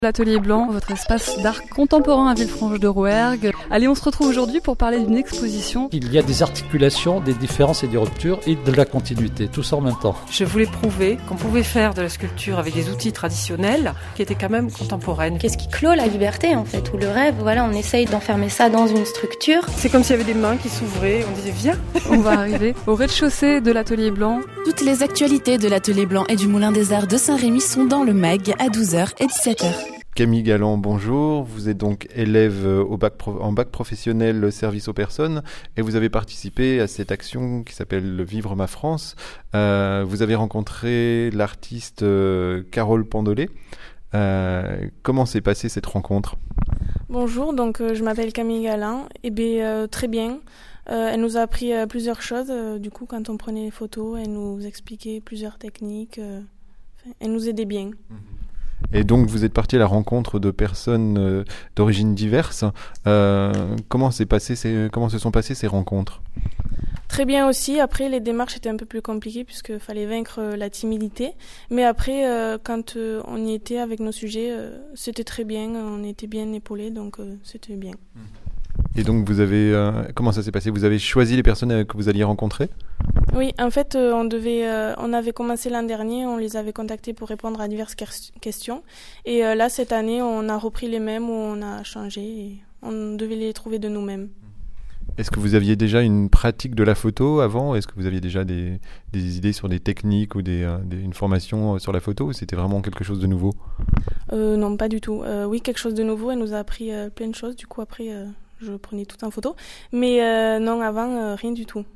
L'Atelier Blanc, votre espace d'art contemporain à Villefranche-de-Rouergue. Allez, on se retrouve aujourd'hui pour parler d'une exposition. Il y a des articulations, des différences et des ruptures et de la continuité, tout ça en même temps. Je voulais prouver qu'on pouvait faire de la sculpture avec des outils traditionnels qui étaient quand même contemporaines. Qu'est-ce qui clôt la liberté en fait, ou le rêve, voilà, on essaye d'enfermer ça dans une structure. C'est comme s'il y avait des mains qui s'ouvraient, on disait viens. On va arriver au rez-de-chaussée de l'Atelier Blanc. Toutes les actualités de l'Atelier Blanc et du Moulin des Arts de Saint-Rémy sont dans le MAG à 12h et 17h. Camille Galland, bonjour. Vous êtes donc élève en bac professionnel service aux personnes et vous avez participé à cette action qui s'appelle Vivre ma France. Vous avez rencontré l'artiste Carole Pandolet. Comment s'est passée cette rencontre ? Bonjour, donc je m'appelle Camille Galland. Très bien. Elle nous a appris plusieurs choses. Du coup, quand on prenait les photos, elle nous expliquait plusieurs techniques. Elle nous aidait bien. Et donc vous êtes parti à la rencontre de personnes d'origines diverses. Comment se sont passées ces rencontres ? Très bien aussi. Après, les démarches étaient un peu plus compliquées puisqu'il fallait vaincre la timidité. Mais après, quand on y était avec nos sujets, c'était très bien. On était bien épaulés, donc c'était bien. Et donc comment ça s'est passé ? Vous avez choisi les personnes que vous alliez rencontrer ? Oui, en fait, on avait commencé l'an dernier, on les avait contactés pour répondre à diverses questions. Et là, cette année, on a repris les mêmes où on a changé et on devait les trouver de nous-mêmes. Est-ce que vous aviez déjà une pratique de la photo avant ? Est-ce que vous aviez déjà des idées sur des techniques ou une formation sur la photo ? Ou c'était vraiment quelque chose de nouveau ? Non, pas du tout. Oui, quelque chose de nouveau. Elle nous a appris plein de choses. Du coup, après, je prenais tout en photo. Mais non, avant, rien du tout.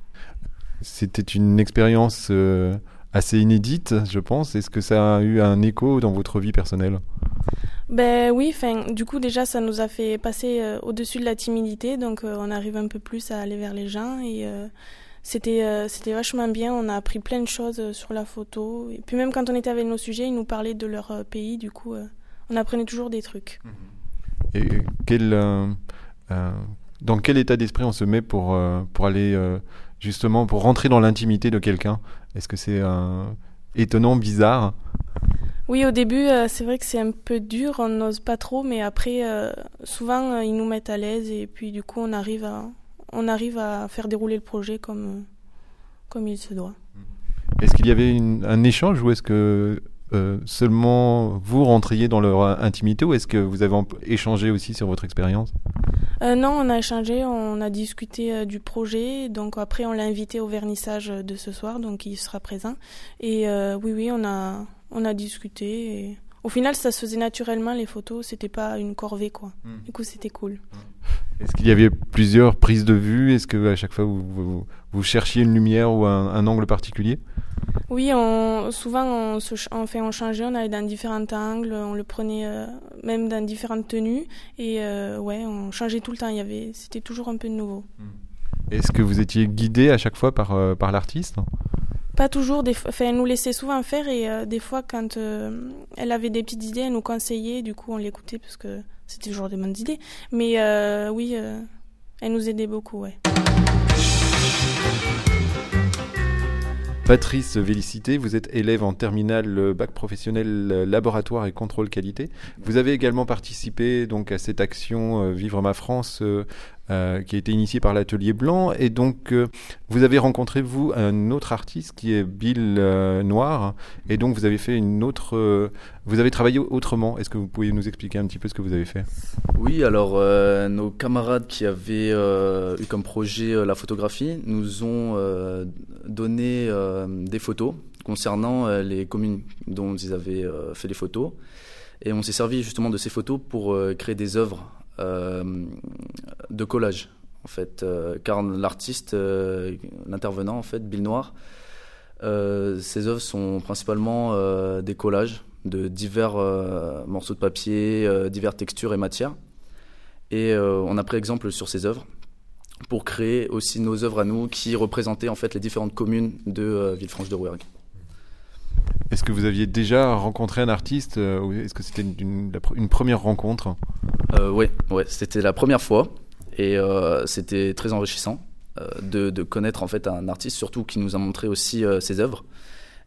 C'était une expérience assez inédite, je pense. Est-ce que ça a eu un écho dans votre vie personnelle ? Oui, du coup déjà ça nous a fait passer au-dessus de la timidité, donc on arrive un peu plus à aller vers les gens et c'était vachement bien. On a appris plein de choses sur la photo et puis même quand on était avec nos sujets, ils nous parlaient de leur pays, du coup on apprenait toujours des trucs. Et dans quel état d'esprit on se met pour aller justement pour rentrer dans l'intimité de quelqu'un ? Est-ce que c'est étonnant, bizarre ? Oui, au début, c'est vrai que c'est un peu dur, on n'ose pas trop, mais après, souvent, ils nous mettent à l'aise et puis du coup, on arrive à faire dérouler le projet comme il se doit. Est-ce qu'il y avait un échange ou est-ce que seulement vous rentriez dans leur intimité ou est-ce que vous avez échangé aussi sur votre expérience ? Non, on a échangé, on a discuté du projet, donc après on l'a invité au vernissage de ce soir, donc il sera présent. Et oui, on a discuté. Et au final, ça se faisait naturellement, les photos, c'était pas une corvée, quoi. Du coup, c'était cool. Est-ce qu'il y avait plusieurs prises de vue ? Est-ce que à chaque fois vous cherchiez une lumière ou un angle particulier ? Oui, souvent on changeait, on allait dans différents angles, on le prenait même dans différentes tenues et on changeait tout le temps. C'était toujours un peu nouveau. Est-ce que vous étiez guidé à chaque fois par l'artiste ? Pas toujours. Elle nous laissait souvent faire et des fois quand elle avait des petites idées, elle nous conseillait. Du coup, on l'écoutait parce que c'était toujours des bonnes idées. Mais oui, elle nous aidait beaucoup, ouais. Patrice Vélicité, vous êtes élève en terminale bac professionnel laboratoire et contrôle qualité. Vous avez également participé donc à cette action Vivre ma France qui a été initiée par l'Atelier Blanc et donc vous avez rencontré vous un autre artiste qui est Bill Noir et donc vous avez fait vous avez travaillé autrement. Est-ce que vous pouvez nous expliquer un petit peu ce que vous avez fait ? Oui, alors nos camarades qui avaient eu comme projet la photographie nous ont donné des photos concernant les communes dont ils avaient fait les photos et on s'est servi justement de ces photos pour créer des œuvres de collage en fait car l'artiste l'intervenant en fait Bill Noir ses œuvres sont principalement des collages de divers morceaux de papier, diverses textures et matières et on a pris exemple sur ces œuvres pour créer aussi nos œuvres à nous qui représentaient en fait les différentes communes de Villefranche-de-Rouergue. Est-ce que vous aviez déjà rencontré un artiste ou est-ce que c'était une première rencontre ? Oui, c'était la première fois et c'était très enrichissant de connaître en fait un artiste, surtout qui nous a montré aussi ses œuvres.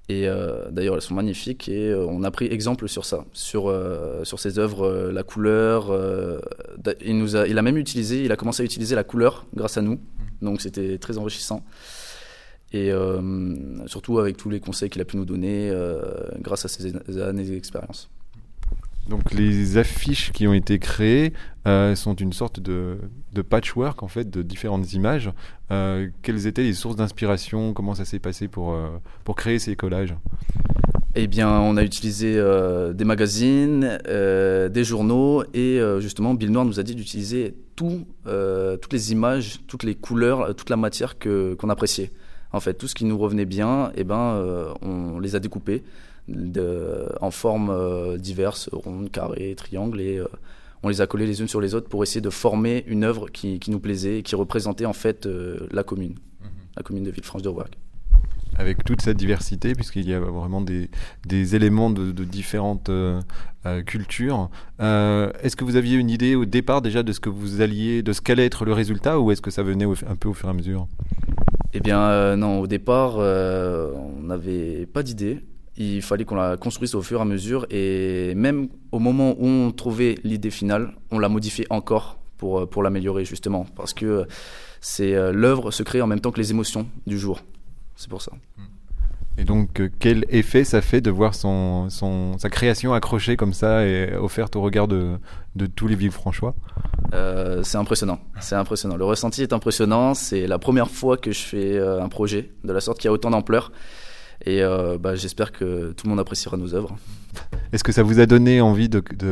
Et d'ailleurs, elles sont magnifiques et on a pris exemple sur ça, sur ses œuvres, la couleur. Il a commencé à utiliser la couleur grâce à nous, donc c'était très enrichissant. Et surtout avec tous les conseils qu'il a pu nous donner grâce à ses années d'expérience. Donc les affiches qui ont été créées sont une sorte de patchwork en fait de différentes images. Quelles étaient les sources d'inspiration? Comment ça s'est passé pour créer ces collages? Eh bien, on a utilisé des magazines, des journaux et justement Bill Noir nous a dit d'utiliser toutes les images, toutes les couleurs, toute la matière qu'on appréciait. En fait, tout ce qui nous revenait bien, on les a découpés en formes diverses, rondes, carrés, triangles, et on les a collés les unes sur les autres pour essayer de former une œuvre qui nous plaisait et qui représentait en fait la commune de Villefranche-de-Rouergue. Avec toute cette diversité, puisqu'il y a vraiment des éléments de différentes cultures. Est-ce que vous aviez une idée au départ déjà de ce qu'allait être le résultat, ou est-ce que ça venait un peu au fur et à mesure? Eh bien non, au départ, on n'avait pas d'idée. Il fallait qu'on la construise au fur et à mesure, et même au moment où on trouvait l'idée finale, on l'a modifiée encore pour l'améliorer justement, parce que l'œuvre se crée en même temps que les émotions du jour. C'est pour ça. Et donc, quel effet ça fait de voir sa création accrochée comme ça et offerte au regard de tous les Villefranchois? C'est impressionnant. Le ressenti est impressionnant. C'est la première fois que je fais un projet de la sorte qui a autant d'ampleur. Et j'espère que tout le monde appréciera nos œuvres. Est-ce que ça vous a donné envie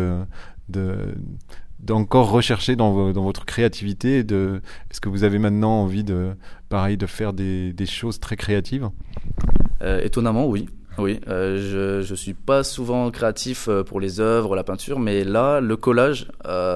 d'encore rechercher dans votre créativité? Est-ce que vous avez maintenant envie de faire des choses très créatives? Étonnamment, oui. Je suis pas souvent créatif pour les œuvres, la peinture, mais là, le collage,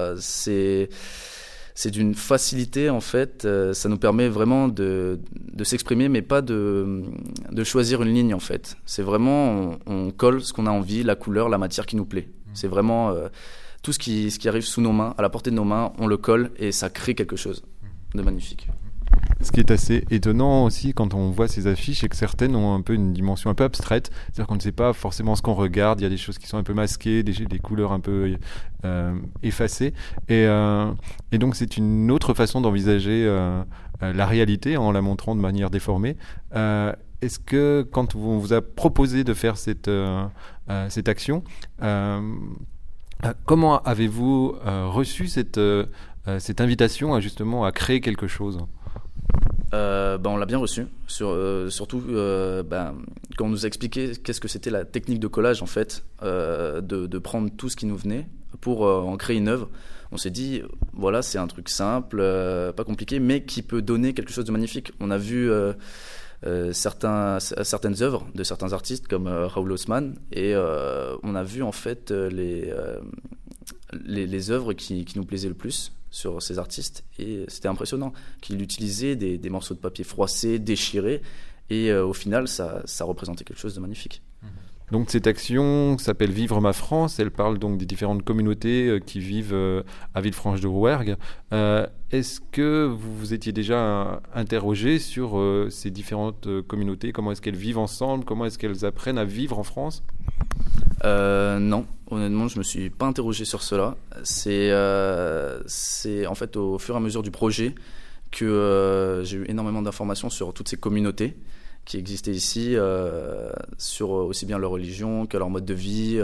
c'est d'une facilité en fait. Ça nous permet vraiment de s'exprimer, mais pas de choisir une ligne en fait. C'est vraiment on colle ce qu'on a envie, la couleur, la matière qui nous plaît. C'est vraiment tout ce qui arrive sous nos mains, à la portée de nos mains, on le colle et ça crée quelque chose de magnifique. Ce qui est assez étonnant aussi quand on voit ces affiches, c'est que certaines ont un peu une dimension un peu abstraite, c'est-à-dire qu'on ne sait pas forcément ce qu'on regarde, il y a des choses qui sont un peu masquées, des couleurs un peu effacées, et donc c'est une autre façon d'envisager la réalité en la montrant de manière déformée. Est-ce que quand on vous a proposé de faire cette action, comment avez-vous reçu cette invitation à créer quelque chose? On l'a bien reçu, surtout quand on nous a expliqué qu'est-ce que c'était la technique de collage en fait, de prendre tout ce qui nous venait pour en créer une œuvre. On s'est dit voilà, c'est un truc simple, pas compliqué, mais qui peut donner quelque chose de magnifique. On a vu certaines œuvres de certains artistes comme Raoul Haussmann, et on a vu en fait les œuvres qui nous plaisaient le plus sur ces artistes, et c'était impressionnant qu'il utilisait des morceaux de papier froissés, déchirés, et au final ça représentait quelque chose de magnifique. Donc cette action s'appelle Vivre ma France, elle parle donc des différentes communautés qui vivent à Villefranche-de-Rouergue. Est-ce que vous vous étiez déjà interrogé sur ces différentes communautés? Comment est-ce qu'elles vivent ensemble? Comment est-ce qu'elles apprennent à vivre en France? Non, honnêtement, je me suis pas interrogé sur cela. C'est en fait au fur et à mesure du projet que j'ai eu énormément d'informations sur toutes ces communautés qui existaient ici, sur aussi bien leur religion que leur mode de vie.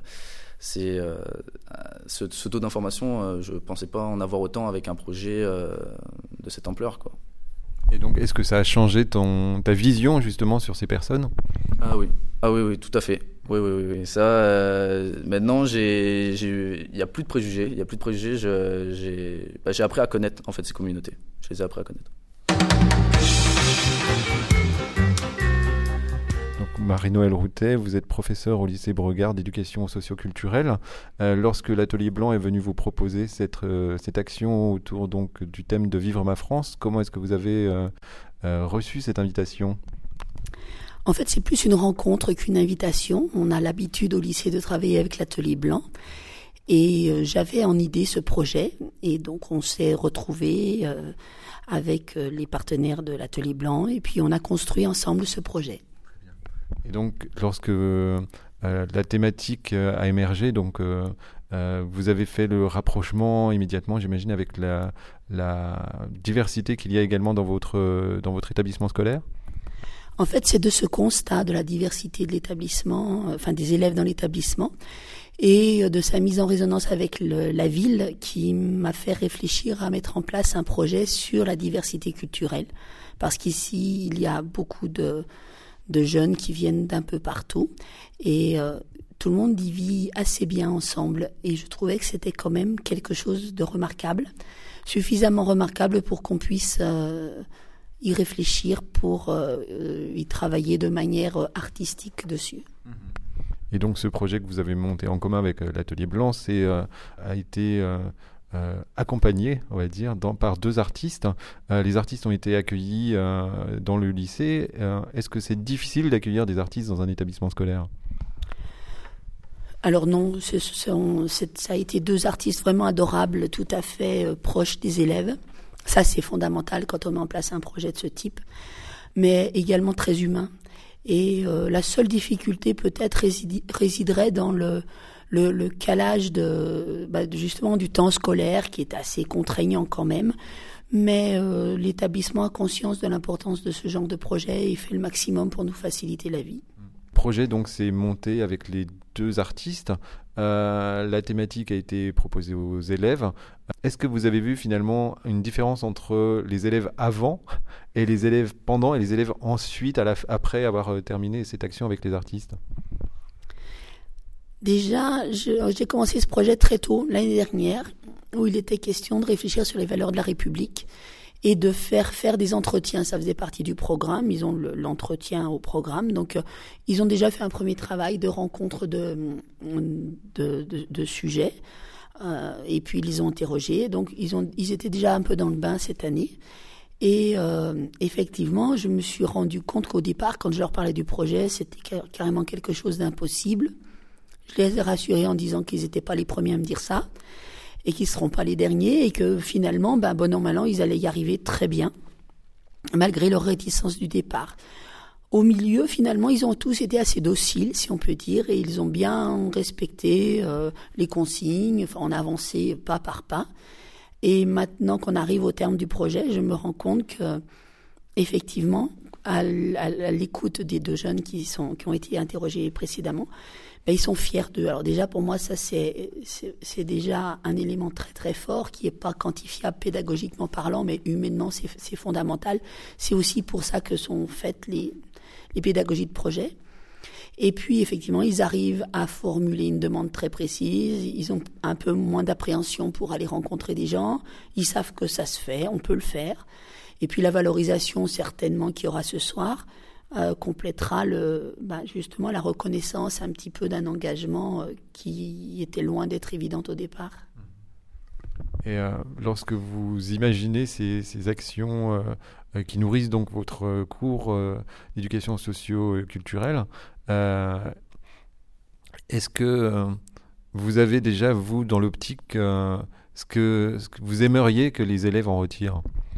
Ce taux d'information, je pensais pas en avoir autant avec un projet de cette ampleur, quoi. Et donc, est-ce que ça a changé ta vision justement sur ces personnes? Ah oui, tout à fait. Oui. Ça, maintenant, il y a plus de préjugés. J'ai appris à connaître en fait ces communautés. Je les ai appris à connaître. Donc, Marie-Noëlle Routet, vous êtes professeure au lycée Brogard d'éducation socio-culturelle. Lorsque l'Atelier Blanc est venu vous proposer cette action autour donc du thème de Vivre ma France, comment est-ce que vous avez reçu cette invitation? En fait, c'est plus une rencontre qu'une invitation. On a l'habitude au lycée de travailler avec l'Atelier Blanc. Et j'avais en idée ce projet. Et donc, on s'est retrouvés avec les partenaires de l'Atelier Blanc. Et puis, on a construit ensemble ce projet. Et donc, lorsque la thématique a émergé, donc vous avez fait le rapprochement immédiatement, j'imagine, avec la diversité qu'il y a également dans votre établissement scolaire. En fait, c'est de ce constat de la diversité de l'établissement, des élèves dans l'établissement, et de sa mise en résonance avec la ville qui m'a fait réfléchir à mettre en place un projet sur la diversité culturelle. Parce qu'ici, il y a beaucoup de jeunes qui viennent d'un peu partout, et tout le monde y vit assez bien ensemble. Et je trouvais que c'était quand même quelque chose de remarquable, suffisamment remarquable pour qu'on puisse y réfléchir, pour y travailler de manière artistique dessus. Et donc ce projet que vous avez monté en commun avec l'Atelier Blanc a été accompagné, on va dire, par 2 artistes. Les artistes ont été accueillis dans le lycée. Est-ce que c'est difficile d'accueillir des artistes dans un établissement scolaire ? Alors non, ça a été 2 artistes vraiment adorables, tout à fait proches des élèves. Ça, c'est fondamental quand on met en place un projet de ce type, mais également très humain. Et la seule difficulté peut-être résiderait dans le calage justement du temps scolaire, qui est assez contraignant quand même. Mais l'établissement a conscience de l'importance de ce genre de projet et fait le maximum pour nous faciliter la vie. Le projet donc s'est monté avec les 2 artistes. La thématique a été proposée aux élèves. Est-ce que vous avez vu finalement une différence entre les élèves avant et les élèves pendant et les élèves ensuite, après avoir terminé cette action avec les artistes ? Déjà, j'ai commencé ce projet très tôt, l'année dernière, où il était question de réfléchir sur les valeurs de la République et de faire des entretiens. Ça faisait partie du programme. Ils ont l'entretien au programme. Donc, ils ont déjà fait un premier travail de rencontre de sujets. Et puis, ils les ont interrogés. Donc, ils étaient déjà un peu dans le bain cette année. Et effectivement, je me suis rendu compte qu'au départ, quand je leur parlais du projet, c'était carrément quelque chose d'impossible. Je les ai rassurés en disant qu'ils n'étaient pas les premiers à me dire ça, et qu'ils ne seront pas les derniers, et que finalement, bon an, mal an, ils allaient y arriver très bien, malgré leur réticence du départ. Au milieu, finalement, ils ont tous été assez dociles, si on peut dire, et ils ont bien respecté les consignes. Enfin, on a avancé pas par pas. Et maintenant qu'on arrive au terme du projet, je me rends compte que, effectivement, à l'écoute des 2 jeunes qui ont été interrogés précédemment, ils sont fiers d'eux. Alors déjà, pour moi, ça c'est déjà un élément très très fort qui est pas quantifiable pédagogiquement parlant, mais humainement c'est fondamental. C'est aussi pour ça que sont faites les pédagogies de projet. Et puis effectivement, ils arrivent à formuler une demande très précise. Ils ont un peu moins d'appréhension pour aller rencontrer des gens. Ils savent que ça se fait, on peut le faire. Et puis la valorisation certainement qu'il y aura ce soir complétera justement la reconnaissance un petit peu d'un engagement qui était loin d'être évident au départ. Et lorsque vous imaginez ces actions qui nourrissent donc votre cours d'éducation socio-culturelle, est-ce que vous avez déjà, vous, dans l'optique, ce que vous aimeriez que les élèves en retirent ?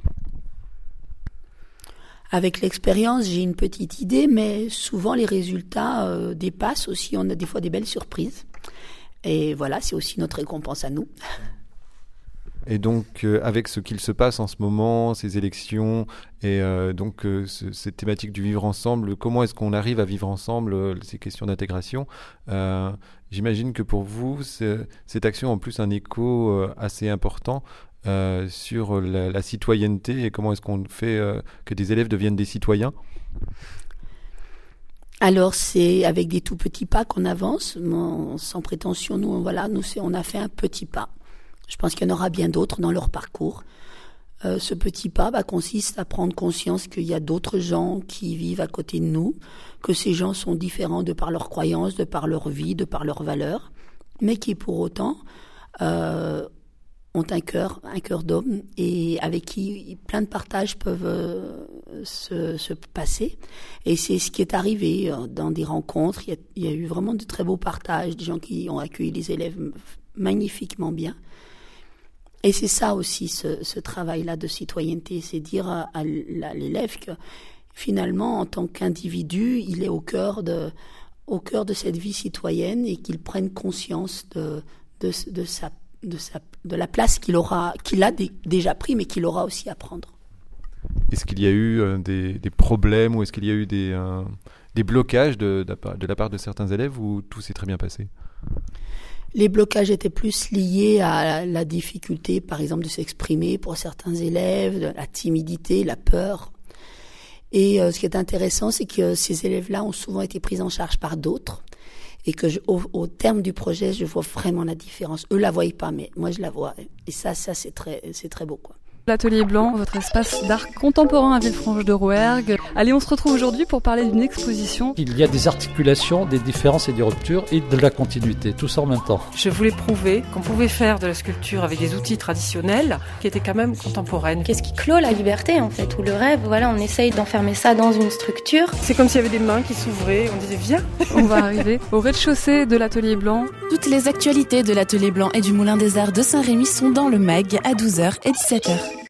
Avec l'expérience, j'ai une petite idée, mais souvent les résultats dépassent aussi. On a des fois des belles surprises. Et voilà, c'est aussi notre récompense à nous. Et donc, avec ce qu'il se passe en ce moment, ces élections, et cette thématique du vivre ensemble, comment est-ce qu'on arrive à vivre ensemble, ces questions d'intégration, j'imagine que pour vous, cette action a en plus un écho assez important sur la citoyenneté, et comment est-ce qu'on fait que des élèves deviennent des citoyens ? Alors c'est avec des tout petits pas qu'on avance, sans prétention. Nous on a fait un petit pas. Je pense qu'il y en aura bien d'autres dans leur parcours. Ce petit pas consiste à prendre conscience qu'il y a d'autres gens qui vivent à côté de nous, que ces gens sont différents de par leurs croyances, de par leur vie, de par leurs valeurs, mais qui pour autant ont un cœur d'homme, et avec qui plein de partages peuvent se passer. Et c'est ce qui est arrivé dans des rencontres. Il y a eu vraiment de très beaux partages, des gens qui ont accueilli les élèves magnifiquement bien. Et c'est ça aussi, ce travail-là de citoyenneté, c'est dire à l'élève que finalement, en tant qu'individu, il est au cœur de cette vie citoyenne et qu'il prenne conscience de la place qu'il a déjà pris, mais qu'il aura aussi à prendre. Est-ce qu'il y a eu des problèmes ou est-ce qu'il y a eu des blocages de la part de certains élèves ou tout s'est très bien passé ? Les blocages étaient plus liés à la difficulté, par exemple, de s'exprimer pour certains élèves, la timidité, la peur. Et ce qui est intéressant, c'est que ces élèves-là ont souvent été pris en charge par d'autres et que au terme du projet, je vois vraiment la différence. Eux la voient pas, mais moi je la vois. Et ça c'est très beau, quoi. L'Atelier Blanc, votre espace d'art contemporain à Villefranche-de-Rouergue. Allez, on se retrouve aujourd'hui pour parler d'une exposition. Il y a des articulations, des différences et des ruptures et de la continuité, tout ça en même temps. Je voulais prouver qu'on pouvait faire de la sculpture avec des outils traditionnels qui étaient quand même contemporaines. Qu'est-ce qui clôt la liberté, en fait, ou le rêve? Voilà, on essaye d'enfermer ça dans une structure. C'est comme s'il y avait des mains qui s'ouvraient, on disait viens. On va arriver au rez-de-chaussée de l'Atelier Blanc. Toutes les actualités de l'Atelier Blanc et du Moulin des Arts de Saint-Rémy sont dans le MAG à 12h et 17h.